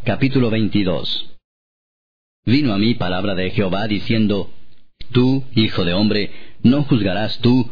Capítulo 22. Vino a mí palabra de Jehová diciendo: Tú, hijo de hombre, no juzgarás tú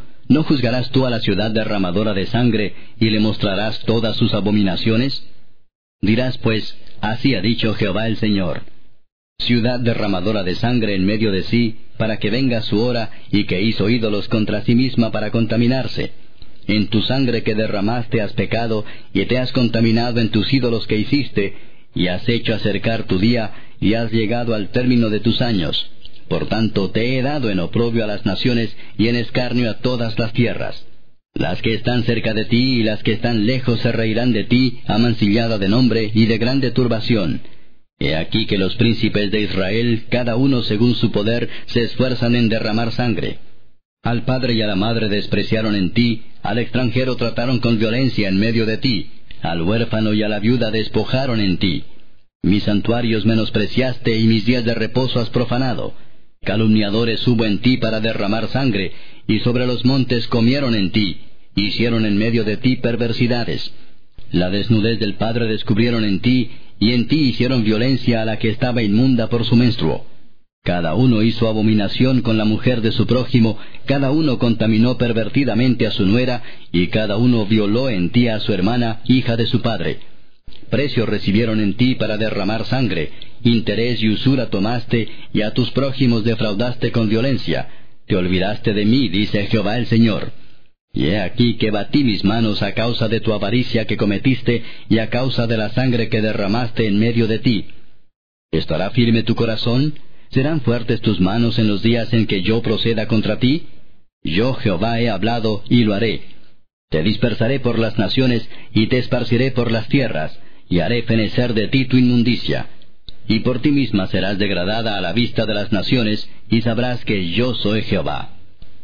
a la ciudad derramadora de sangre, y le mostrarás todas sus abominaciones. Dirás pues: Así ha dicho Jehová el Señor: Ciudad derramadora de sangre en medio de sí, para que venga su hora, y que hizo ídolos contra sí misma para contaminarse. En tu sangre que derramaste has pecado, y te has contaminado en tus ídolos que hiciste, y has hecho acercar tu día, y has llegado al término de tus años. Por tanto te he dado en oprobio a las naciones, y en escarnio a todas las tierras. Las que están cerca de ti y las que están lejos se reirán de ti, amancillada de nombre y de grande turbación. He aquí que los príncipes de Israel, cada uno según su poder, se esfuerzan en derramar sangre. Al padre y a la madre despreciaron en ti, al extranjero trataron con violencia en medio de ti, al huérfano y a la viuda despojaron en ti. Mis santuarios menospreciaste y mis días de reposo has profanado. Calumniadores hubo en ti para derramar sangre, y sobre los montes comieron en ti, hicieron en medio de ti perversidades. La desnudez del padre descubrieron en ti, y en ti hicieron violencia a la que estaba inmunda por su menstruo. Cada uno hizo abominación con la mujer de su prójimo, cada uno contaminó pervertidamente a su nuera, y cada uno violó en ti a su hermana, hija de su padre. Precio recibieron en ti para derramar sangre, interés y usura tomaste, y a tus prójimos defraudaste con violencia. Te olvidaste de mí, dice Jehová el Señor. Y he aquí que batí mis manos a causa de tu avaricia que cometiste, y a causa de la sangre que derramaste en medio de ti. ¿Estará firme tu corazón? ¿Serán fuertes tus manos en los días en que yo proceda contra ti? Yo Jehová he hablado, y lo haré. Te dispersaré por las naciones, y te esparciré por las tierras, y haré fenecer de ti tu inmundicia. Y por ti misma serás degradada a la vista de las naciones, y sabrás que yo soy Jehová.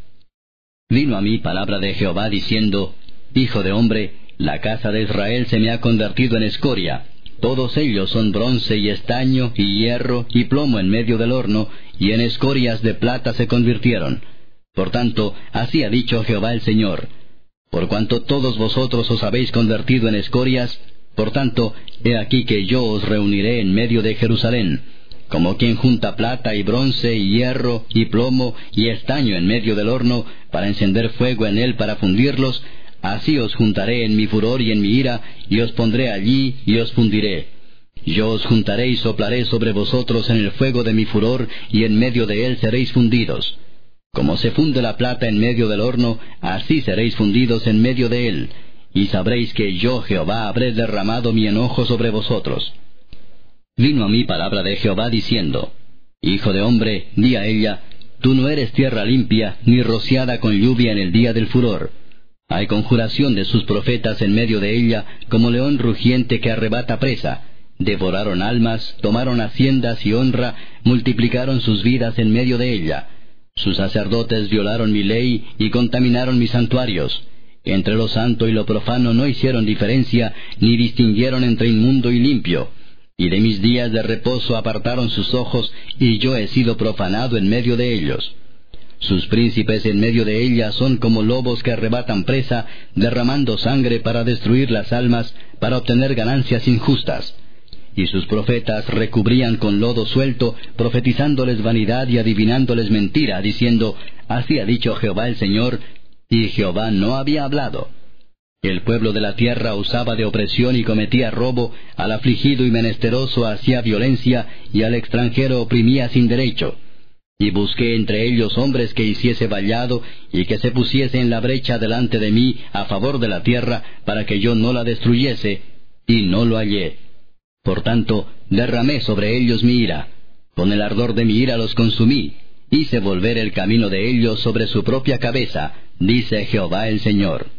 Vino a mí palabra de Jehová diciendo: Hijo de hombre, la casa de Israel se me ha convertido en escoria. Todos ellos son bronce y estaño y hierro y plomo en medio del horno, y en escorias de plata se convirtieron. Por tanto, así ha dicho Jehová el Señor: Por cuanto todos vosotros os habéis convertido en escorias, por tanto, he aquí que yo os reuniré en medio de Jerusalén, como quien junta plata y bronce y hierro y plomo y estaño en medio del horno, para encender fuego en él para fundirlos. Así os juntaré en mi furor y en mi ira, y os pondré allí y os fundiré. Yo os juntaré y soplaré sobre vosotros en el fuego de mi furor, y en medio de él seréis fundidos. Como se funde la plata en medio del horno, así seréis fundidos en medio de él, y sabréis que yo Jehová habré derramado mi enojo sobre vosotros. Vino a mí palabra de Jehová diciendo: Hijo de hombre, di a ella: Tú no eres tierra limpia, ni rociada con lluvia en el día del furor. Hay conjuración de sus profetas en medio de ella, como león rugiente que arrebata presa. Devoraron almas, tomaron haciendas y honra, multiplicaron sus vidas en medio de ella. Sus sacerdotes violaron mi ley y contaminaron mis santuarios. Entre lo santo y lo profano no hicieron diferencia, ni distinguieron entre inmundo y limpio. Y de mis días de reposo apartaron sus ojos, y yo he sido profanado en medio de ellos. Sus príncipes en medio de ella son como lobos que arrebatan presa, derramando sangre para destruir las almas, para obtener ganancias injustas. Y sus profetas recubrían con lodo suelto, profetizándoles vanidad y adivinándoles mentira, diciendo: Así ha dicho Jehová el Señor, y Jehová no había hablado. El pueblo de la tierra usaba de opresión y cometía robo, al afligido y menesteroso hacía violencia, y al extranjero oprimía sin derecho. Y busqué entre ellos hombres que hiciese vallado, y que se pusiese en la brecha delante de mí a favor de la tierra, para que yo no la destruyese, y no lo hallé. Por tanto, derramé sobre ellos mi ira. Con el ardor de mi ira los consumí. Hice volver el camino de ellos sobre su propia cabeza, dice Jehová el Señor.